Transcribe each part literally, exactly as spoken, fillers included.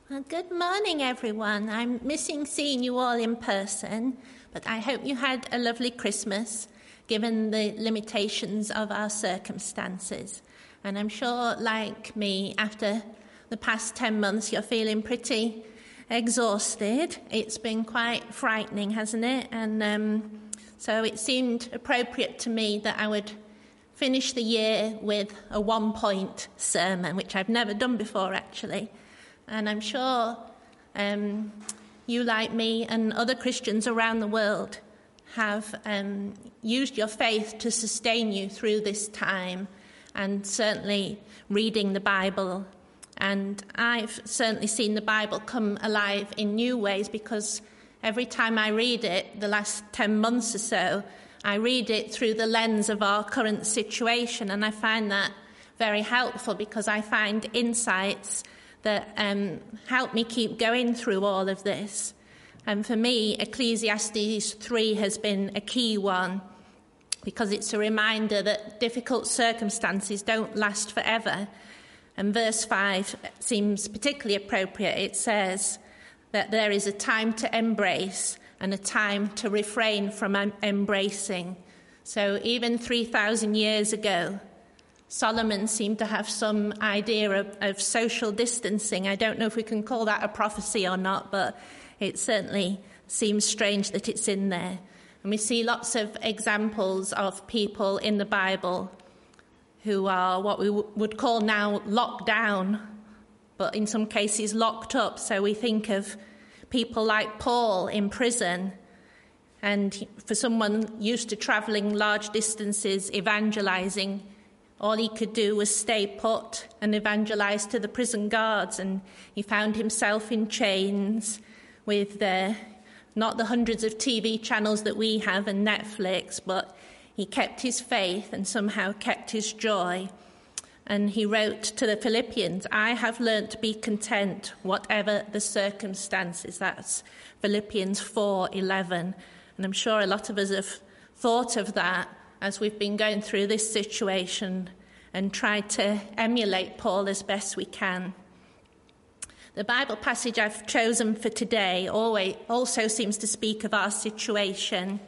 Well, good morning, everyone. I'm missing seeing you all in person, but I hope you had a lovely Christmas, given the limitations of our circumstances. And I'm sure, like me, after the past ten months, you're feeling pretty exhausted. It's been quite frightening, hasn't it? And um, so it seemed appropriate to me that I would finish the year with a one-point sermon, which I've never done before, actually. And I'm sure um, you, like me, and other Christians around the world have um, used your faith to sustain you through this time, and certainly reading the Bible. And I've certainly seen the Bible come alive in new ways, because every time I read it, the last ten months or so, I read it through the lens of our current situation, and I find that very helpful, because I find insights that um, help me keep going through all of this. And for me, Ecclesiastes three has been a key one, because it's a reminder that difficult circumstances don't last forever. And verse five seems particularly appropriate. It says that there is a time to embrace and a time to refrain from em- embracing. So even three thousand years ago, Solomon seemed to have some idea of, of social distancing. I don't know if we can call that a prophecy or not, but it certainly seems strange that it's in there. And we see lots of examples of people in the Bible who are what we w- would call now locked down, but in some cases locked up. So we think of people like Paul in prison. And for someone used to travelling large distances, evangelising, all he could do was stay put and evangelise to the prison guards, and he found himself in chains with uh, not the hundreds of T V channels that we have and Netflix, but he kept his faith and somehow kept his joy. And he wrote to the Philippians, "I have learnt to be content, whatever the circumstances." That's Philippians four eleven. And I'm sure a lot of us have thought of that as we've been going through this situation and tried to emulate Paul as best we can. The Bible passage I've chosen for today always also seems to speak of our situation.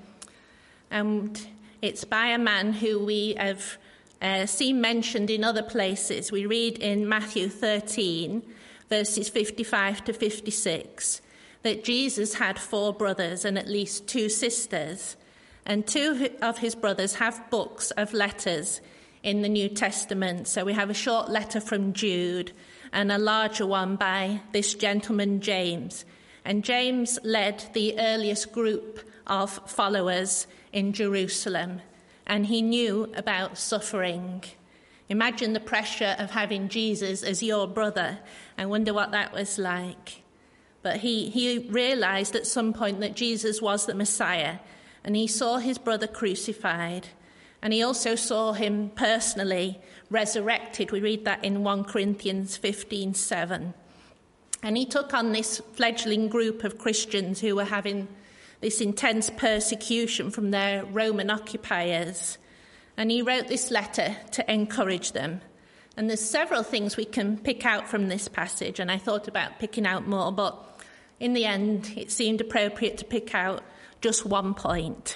And it's by a man who we have uh, seen mentioned in other places. We read in Matthew thirteen, verses fifty-five to fifty-six, that Jesus had four brothers and at least two sisters. And two of his brothers have books of letters in the New Testament. So we have a short letter from Jude and a larger one by this gentleman, James. And James led the earliest group of followers in Jerusalem, and he knew about suffering. Imagine the pressure of having Jesus as your brother. I wonder what that was like. But he, he realized at some point that Jesus was the Messiah, and he saw his brother crucified, and he also saw him personally resurrected. We read that in First Corinthians fifteen seven. And he took on this fledgling group of Christians who were having this intense persecution from their Roman occupiers. And he wrote this letter to encourage them. And there's several things we can pick out from this passage, and I thought about picking out more, but in the end it seemed appropriate to pick out just one point.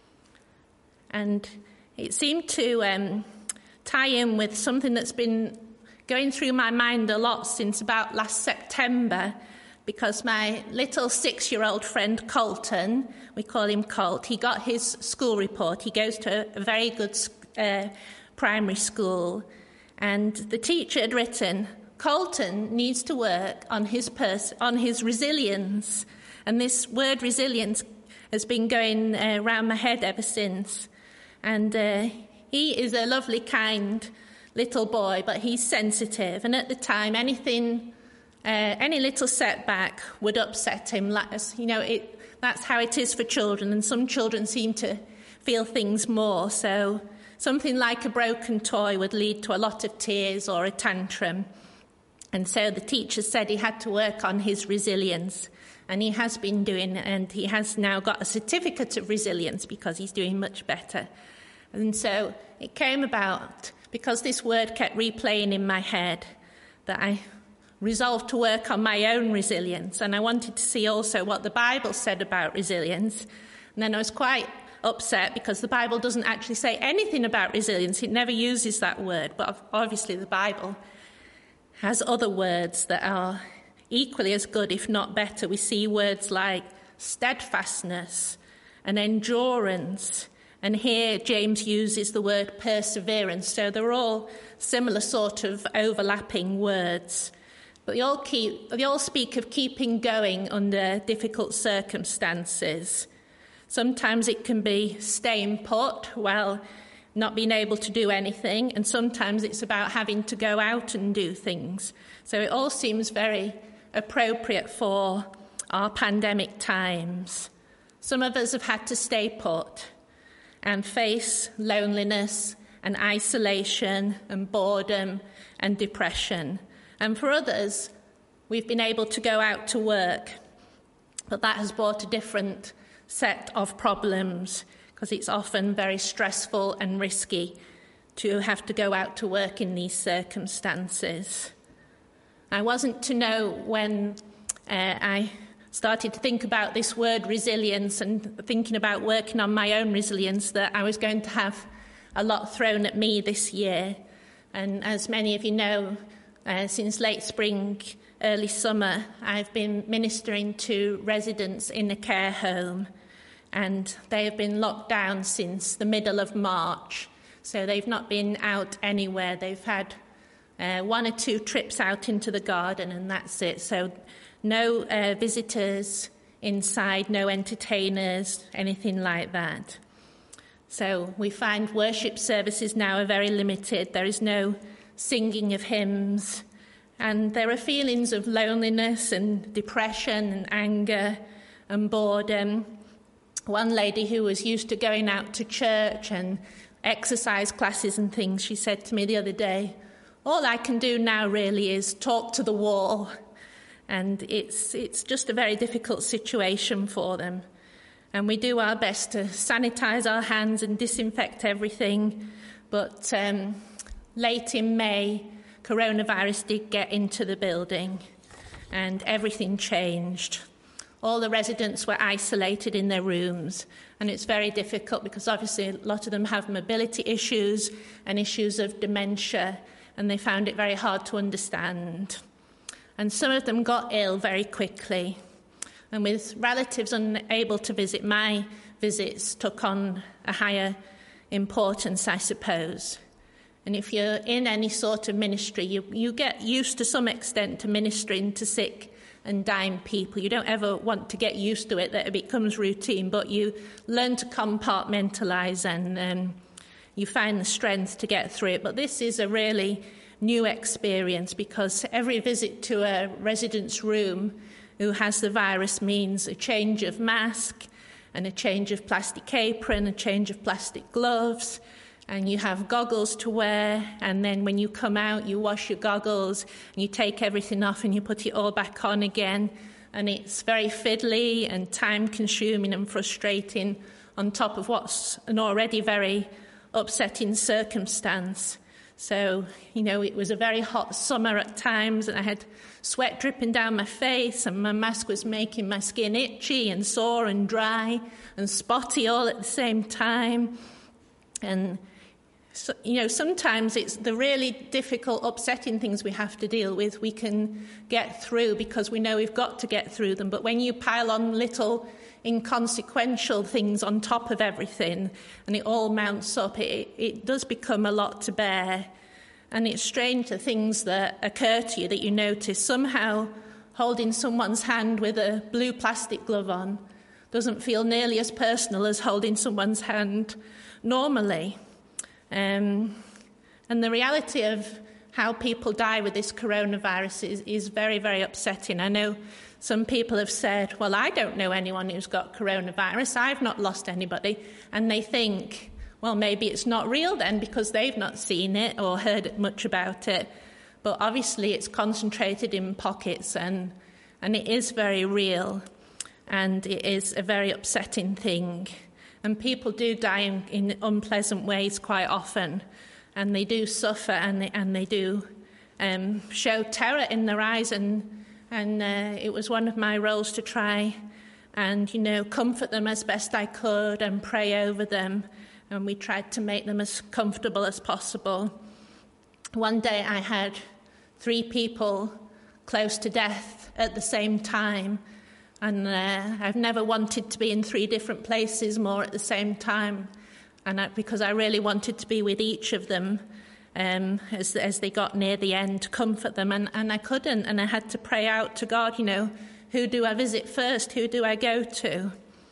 And it seemed to um, tie in with something that's been going through my mind a lot since about last September, because my little six-year-old friend Colton, we call him Colt, he got his school report. He goes to a very good uh, primary school, and the teacher had written, "Colton needs to work on his pers- on his resilience." And this word resilience has been going uh, around my head ever since. And uh, he is a lovely, kind little boy, but he's sensitive. And at the time, anything, uh, any little setback would upset him. You know, it, that's how it is for children. And some children seem to feel things more. So something like a broken toy would lead to a lot of tears or a tantrum. And so the teacher said he had to work on his resilience. And he has been doing, and he has now got a certificate of resilience because he's doing much better. And so it came about because this word kept replaying in my head that I resolved to work on my own resilience, and I wanted to see also what the Bible said about resilience. And then I was quite upset because the Bible doesn't actually say anything about resilience. It never uses that word, but obviously the Bible has other words that are equally as good, if not better. We see words like steadfastness and endurance, and here James uses the word perseverance. So they're all similar sort of overlapping words. But they all, keep, they all speak of keeping going under difficult circumstances. Sometimes it can be staying put while not being able to do anything, and sometimes it's about having to go out and do things. So it all seems very appropriate for our pandemic times. Some of us have had to stay put and face loneliness and isolation and boredom and depression. And for others, we've been able to go out to work, but that has brought a different set of problems because it's often very stressful and risky to have to go out to work in these circumstances. I wasn't to know when uh, I started to think about this word resilience and thinking about working on my own resilience that I was going to have a lot thrown at me this year. And as many of you know, uh, since late spring, early summer, I've been ministering to residents in a care home, and they have been locked down since the middle of March. So they've not been out anywhere. They've had uh, one or two trips out into the garden, and that's it. So no uh, visitors inside, no entertainers, anything like that. So we find worship services now are very limited. There is no singing of hymns. And there are feelings of loneliness and depression and anger and boredom. One lady who was used to going out to church and exercise classes and things, she said to me the other day, all I can do now really is talk to the wall. And it's it's just a very difficult situation for them. And we do our best to sanitize our hands and disinfect everything. But um, late in May, coronavirus did get into the building and everything changed. All the residents were isolated in their rooms, and it's very difficult because obviously a lot of them have mobility issues and issues of dementia, and they found it very hard to understand. And some of them got ill very quickly. And with relatives unable to visit, my visits took on a higher importance, I suppose. And if you're in any sort of ministry, you, you get used to some extent to ministering to sick and dying people. You don't ever want to get used to it, that it becomes routine, but you learn to compartmentalize and um, you find the strength to get through it. But this is a really new experience because every visit to a resident's room who has the virus means a change of mask and a change of plastic apron, a change of plastic gloves, and you have goggles to wear, and then when you come out you wash your goggles and you take everything off and you put it all back on again, and it's very fiddly and time consuming and frustrating on top of what's an already very upsetting circumstance. So, you know, it was a very hot summer at times, and I had sweat dripping down my face, and my mask was making my skin itchy and sore and dry and spotty all at the same time. And, so, you know, sometimes it's the really difficult, upsetting things we have to deal with we can get through because we know we've got to get through them. But when you pile on little inconsequential things on top of everything and it all mounts up, it, it does become a lot to bear. And it's strange the things that occur to you that you notice. Somehow holding someone's hand with a blue plastic glove on doesn't feel nearly as personal as holding someone's hand normally. Um, and the reality of how people die with this coronavirus is, is very, very upsetting. I know some people have said, well, I don't know anyone who's got coronavirus. I've not lost anybody. And they think, well, maybe it's not real then because they've not seen it or heard much about it. But obviously it's concentrated in pockets and, and it is very real. And it is a very upsetting thing. And people do die in, in unpleasant ways quite often. And they do suffer and they, and they do um, show terror in their eyes, and and uh, it was one of my roles to try and, you know, comfort them as best I could and pray over them, and we tried to make them as comfortable as possible. One day I had three people close to death at the same time, and uh, I've never wanted to be in three different places more at the same time, and I, because I really wanted to be with each of them um, as, as they got near the end, to comfort them, and, and I couldn't, and I had to pray out to God, you know, who do I visit first, who do I go to?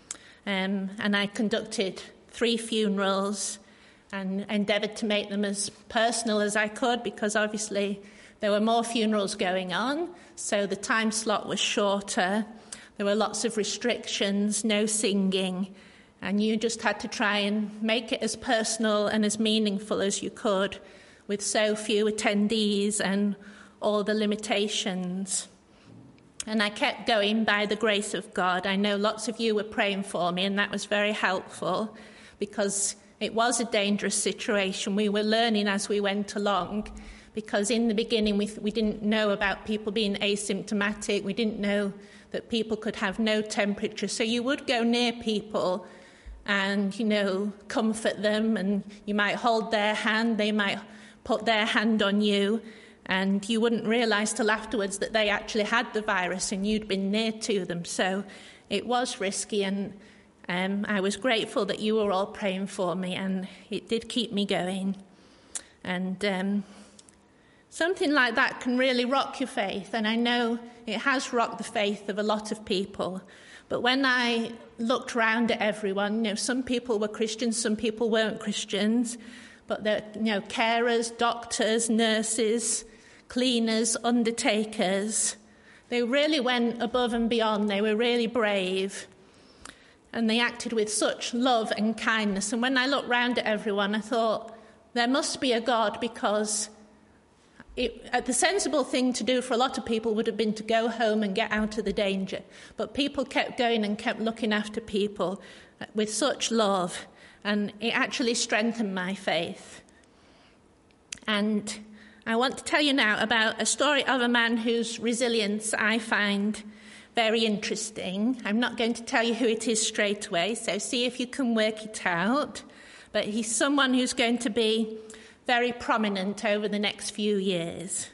Um, and I conducted three funerals and endeavoured to make them as personal as I could, because obviously there were more funerals going on, so the time slot was shorter. There were lots of restrictions, no singing, and you just had to try and make it as personal and as meaningful as you could with so few attendees and all the limitations. And I kept going by the grace of God. I know lots of you were praying for me, and that was very helpful, because it was a dangerous situation. We were learning as we went along, because in the beginning we, we didn't know about people being asymptomatic. We didn't know that people could have no temperature. So you would go near people and, you know, comfort them, and you might hold their hand, they might put their hand on you, and you wouldn't realise till afterwards that they actually had the virus and you'd been near to them. So it was risky, and um, I was grateful that you were all praying for me, and it did keep me going. And um, something like that can really rock your faith, and I know it has rocked the faith of a lot of people. But when I looked round at everyone, you know, some people were Christians, some people weren't Christians, but they're, you know, carers, doctors, nurses, cleaners, undertakers. They really went above and beyond. They were really brave, and they acted with such love and kindness. And when I looked round at everyone, I thought, there must be a God, because It, uh, the sensible thing to do for a lot of people would have been to go home and get out of the danger. But people kept going and kept looking after people with such love, and it actually strengthened my faith. And I want to tell you now about a story of a man whose resilience I find very interesting. I'm not going to tell you who it is straight away, so see if you can work it out. But he's someone who's going to be very prominent over the next few years.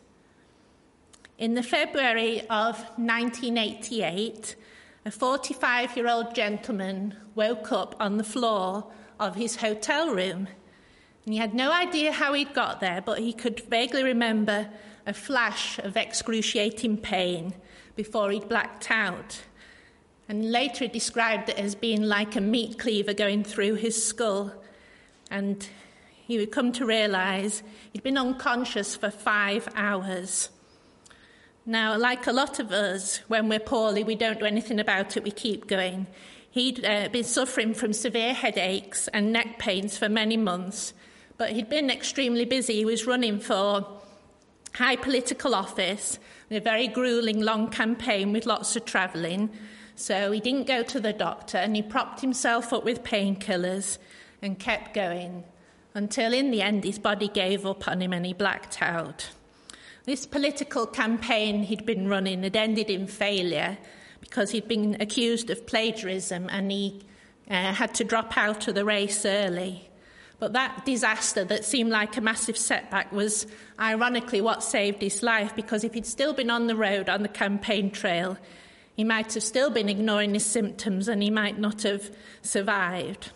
In the February of nineteen eighty-eight, a forty-five-year-old gentleman woke up on the floor of his hotel room. And he had no idea how he'd got there, but he could vaguely remember a flash of excruciating pain before he'd blacked out. And later he described it as being like a meat cleaver going through his skull. And he would come to realise he'd been unconscious for five hours. Now, like a lot of us, when we're poorly, we don't do anything about it, we keep going. He'd uh, been suffering from severe headaches and neck pains for many months, but he'd been extremely busy. He was running for high political office, in a very gruelling long campaign with lots of travelling, so he didn't go to the doctor, and he propped himself up with painkillers and kept going, until in the end his body gave up on him and he blacked out. This political campaign he'd been running had ended in failure because he'd been accused of plagiarism, and he uh, had to drop out of the race early. But that disaster that seemed like a massive setback was ironically what saved his life, because if he'd still been on the road, on the campaign trail, he might have still been ignoring his symptoms and he might not have survived.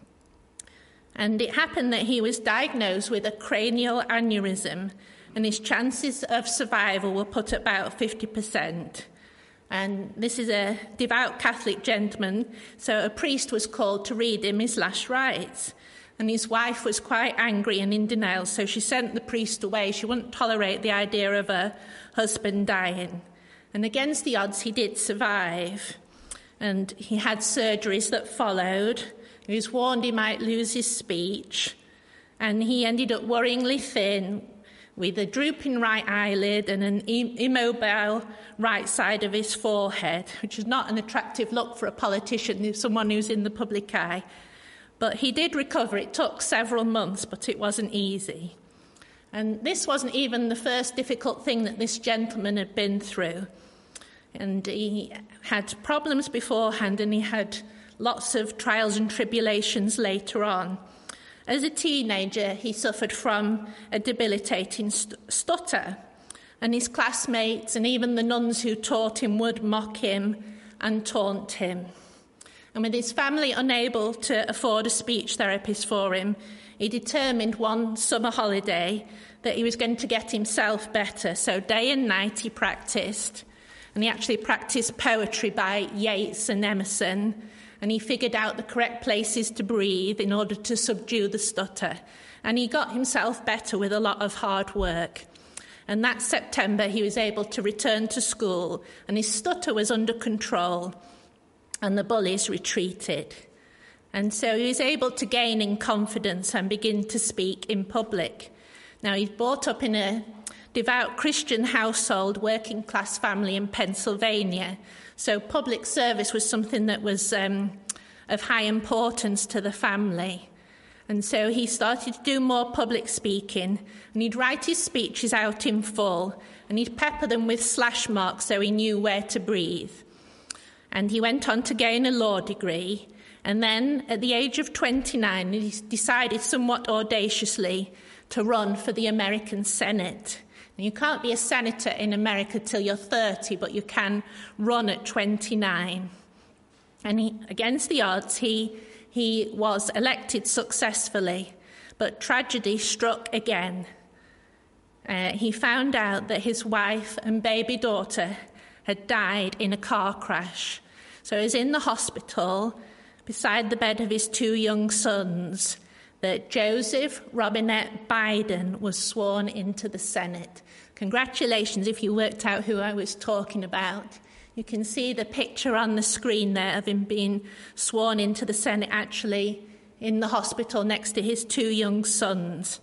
And it happened that he was diagnosed with a cranial aneurysm, and his chances of survival were put at about fifty percent. And this is a devout Catholic gentleman, so a priest was called to read him his last rites. And his wife was quite angry and in denial, so she sent the priest away. She wouldn't tolerate the idea of her husband dying. And against the odds, he did survive. And he had surgeries that followed. He was warned he might lose his speech. And he ended up worryingly thin, with a drooping right eyelid and an immobile right side of his forehead, which is not an attractive look for a politician, someone who's in the public eye. But he did recover. It took several months, but it wasn't easy. And this wasn't even the first difficult thing that this gentleman had been through. And he had problems beforehand, and he had lots of trials and tribulations later on. As a teenager, he suffered from a debilitating st- stutter, and his classmates and even the nuns who taught him would mock him and taunt him. And with his family unable to afford a speech therapist for him, he determined one summer holiday that he was going to get himself better. So day and night he practiced, and he actually practiced poetry by Yeats and Emerson, and he figured out the correct places to breathe in order to subdue the stutter. And he got himself better with a lot of hard work. And that September he was able to return to school, and his stutter was under control, and the bullies retreated. And so he was able to gain in confidence and begin to speak in public. Now, he's brought up in a devout Christian household, working class family in Pennsylvania. So public service was something that was um, of high importance to the family. And so he started to do more public speaking, and he'd write his speeches out in full, and he'd pepper them with slash marks so he knew where to breathe. And he went on to gain a law degree, and then at the age of twenty-nine, he decided somewhat audaciously to run for the American Senate. And you can't be a senator in America till you're thirty, but you can run at twenty-nine. And he, against the odds, he, he was elected successfully, but tragedy struck again. Uh, he found out that his wife and baby daughter had died in a car crash. So he was in the hospital beside the bed of his two young sons, that Joseph Robinette Biden was sworn into the Senate. Congratulations if you worked out who I was talking about. You can see the picture on the screen there of him being sworn into the Senate, actually in the hospital next to his two young sons.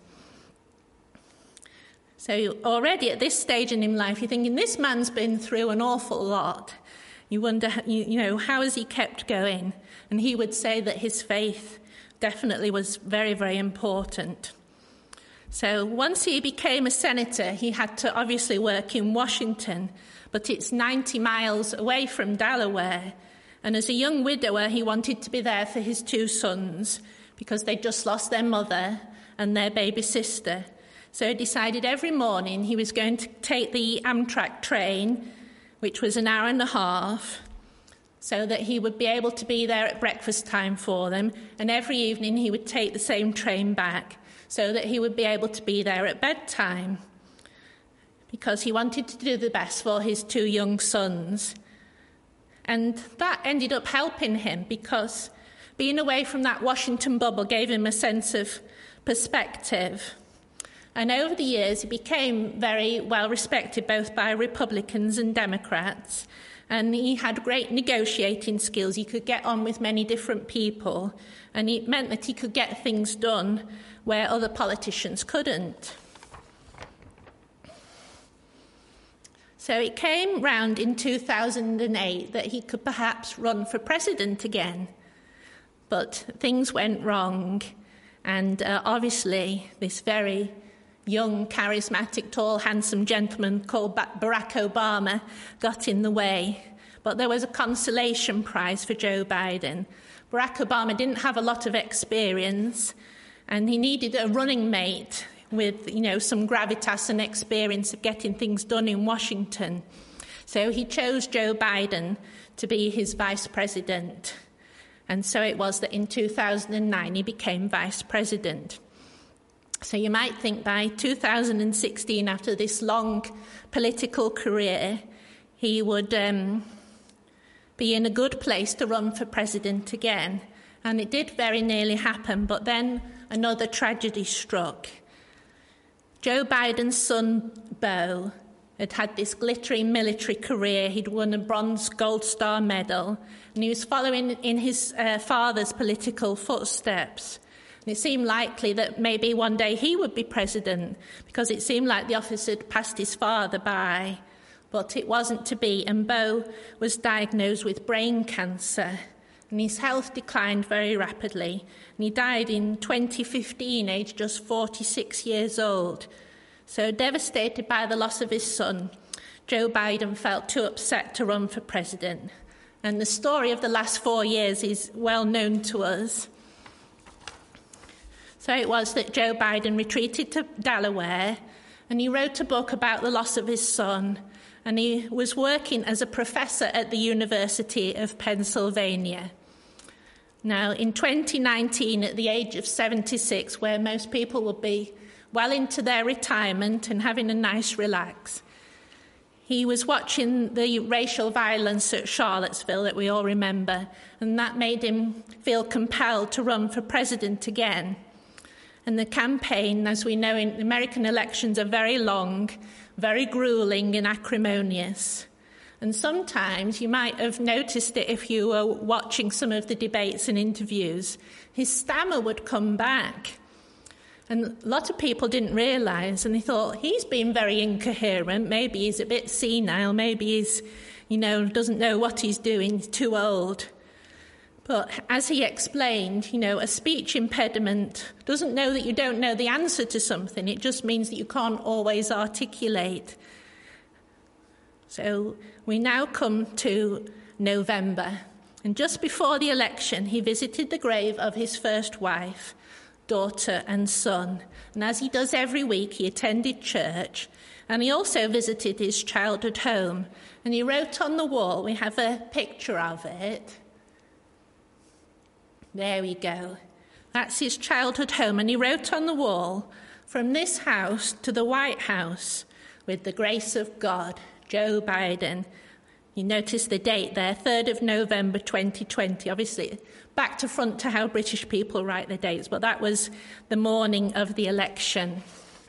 So already at this stage in his life, you're thinking, this man's been through an awful lot. You wonder, you, you know, how has he kept going? And he would say that his faith definitely was very, very important. So once he became a senator, he had to obviously work in Washington, but it's ninety miles away from Delaware. And as a young widower, he wanted to be there for his two sons because they'd just lost their mother and their baby sister. So he decided every morning he was going to take the Amtrak train, which was an hour and a half, so that he would be able to be there at breakfast time for them. And every evening he would take the same train back so that he would be able to be there at bedtime, because he wanted to do the best for his two young sons. And that ended up helping him, because being away from that Washington bubble gave him a sense of perspective. And over the years, he became very well respected both by Republicans and Democrats. And he had great negotiating skills. He could get on with many different people. And it meant that he could get things done where other politicians couldn't. So it came round in two thousand eight that he could perhaps run for president again. But things went wrong. And uh, obviously, this very young, charismatic, tall, handsome gentleman called Barack Obama got in the way. But there was a consolation prize for Joe Biden. Barack Obama didn't have a lot of experience, and he needed a running mate with, you know, some gravitas and experience of getting things done in Washington. So he chose Joe Biden to be his vice president. And so it was that in two thousand nine he became vice president. So you might think by two thousand sixteen, after this long political career, he would um, be in a good place to run for president again. And it did very nearly happen, but then another tragedy struck. Joe Biden's son, Beau, had had this glittering military career. He'd won a bronze Gold Star medal, and he was following in his uh, father's political footsteps. And it seemed likely that maybe one day he would be president, because it seemed like the office had passed his father by. But it wasn't to be, and Beau was diagnosed with brain cancer, and his health declined very rapidly. And he died in twenty fifteen, aged just forty-six years old. So devastated by the loss of his son, Joe Biden felt too upset to run for president. And the story of the last four years is well known to us. So it was that Joe Biden retreated to Delaware, and he wrote a book about the loss of his son, and he was working as a professor at the University of Pennsylvania. Now, in twenty nineteen, at the age of seventy-six, where most people will be well into their retirement and having a nice relax, he was watching the racial violence at Charlottesville that we all remember, and that made him feel compelled to run for president again. And the campaign, as we know, in American elections are very long, very grueling and acrimonious. And sometimes you might have noticed it if you were watching some of the debates and interviews. His stammer would come back. And a lot of people didn't realise, and they thought, he's been very incoherent, maybe he's a bit senile, maybe he's, you know, doesn't know what he's doing, he's too old. But as he explained, you know, a speech impediment doesn't know that you don't know the answer to something. It just means that you can't always articulate. So we now come to November. And just before the election, he visited the grave of his first wife, daughter and son. And as he does every week, he attended church. And he also visited his childhood home. And he wrote on the wall, we have a picture of it. There we go. That's his childhood home. And he wrote on the wall, "From this house to the White House, with the grace of God, Joe Biden." You notice the date there, third of November twenty twenty. Obviously, back to front to how British people write their dates, but that was the morning of the election.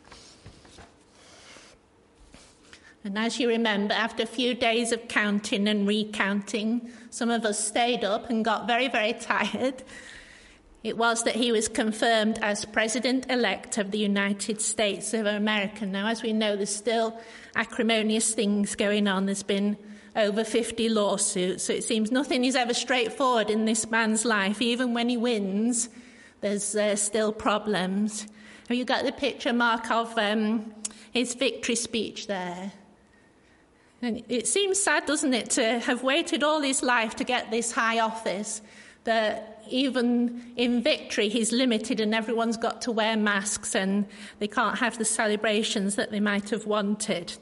And as you remember, after a few days of counting and recounting, some of us stayed up and got very, very tired. It was that he was confirmed as President-elect of the United States of America. Now, as we know, there's still acrimonious things going on. There's been over fifty lawsuits, so it seems nothing is ever straightforward in this man's life. Even when he wins, there's uh, still problems. Have you got the picture, Mark, of um, his victory speech there? And it seems sad, doesn't it, to have waited all his life to get this high office, that even in victory he's limited and everyone's got to wear masks and they can't have the celebrations that they might have wanted.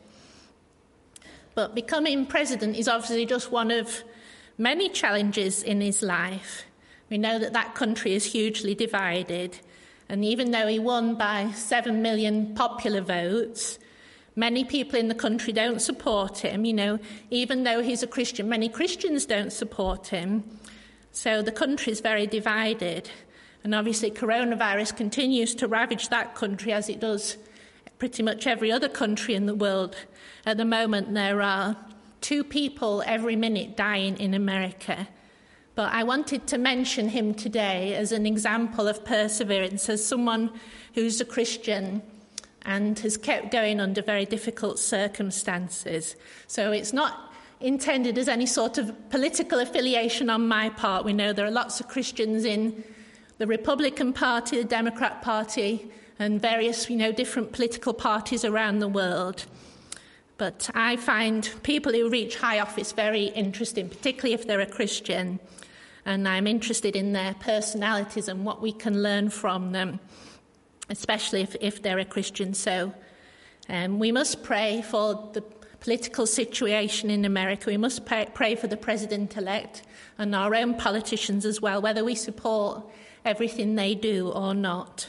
But becoming president is obviously just one of many challenges in his life. We know that that country is hugely divided, and even though he won by seven million popular votes, many people in the country don't support him. You know, even though he's a Christian, many Christians don't support him. So the country is very divided. And obviously coronavirus continues to ravage that country as it does pretty much every other country in the world. At the moment, there are two people every minute dying in America. But I wanted to mention him today as an example of perseverance, as someone who's a Christian and has kept going under very difficult circumstances. So it's not intended as any sort of political affiliation on my part. We know there are lots of Christians in the Republican Party, the Democrat Party, and various, you know, different political parties around the world. But I find people who reach high office very interesting, particularly if they're a Christian. And I'm interested in their personalities and what we can learn from them, especially if, if they're a Christian. So um, we must pray for the political situation in America. We must pray, pray for the president-elect and our own politicians as well, whether we support everything they do or not.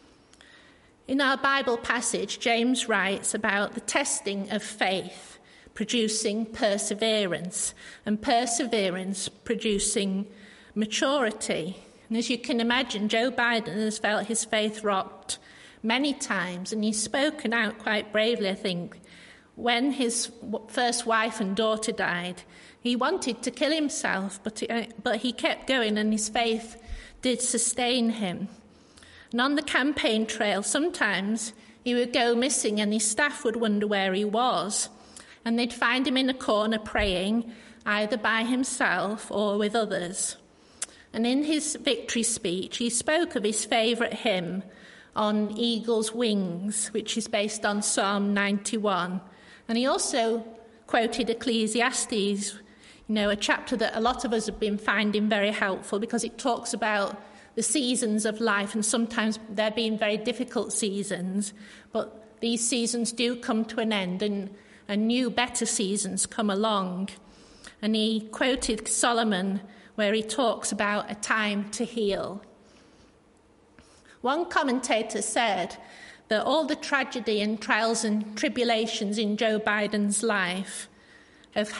In our Bible passage, James writes about the testing of faith producing perseverance, and perseverance producing maturity. And as you can imagine, Joe Biden has felt his faith rocked many times, and he's spoken out quite bravely, I think. When his first wife and daughter died, he wanted to kill himself, but he, but he kept going, and his faith did sustain him. And on the campaign trail, sometimes he would go missing and his staff would wonder where he was. And they'd find him in a corner praying, either by himself or with others. And in his victory speech, he spoke of his favourite hymn, on eagle's wings, which is based on Psalm ninety-one. And he also quoted Ecclesiastes, you know, a chapter that a lot of us have been finding very helpful because it talks about the seasons of life, and sometimes they're being very difficult seasons, but these seasons do come to an end, and, and new, better seasons come along. And he quoted Solomon, where he talks about a time to heal. One commentator said that all the tragedy and trials and tribulations in Joe Biden's life have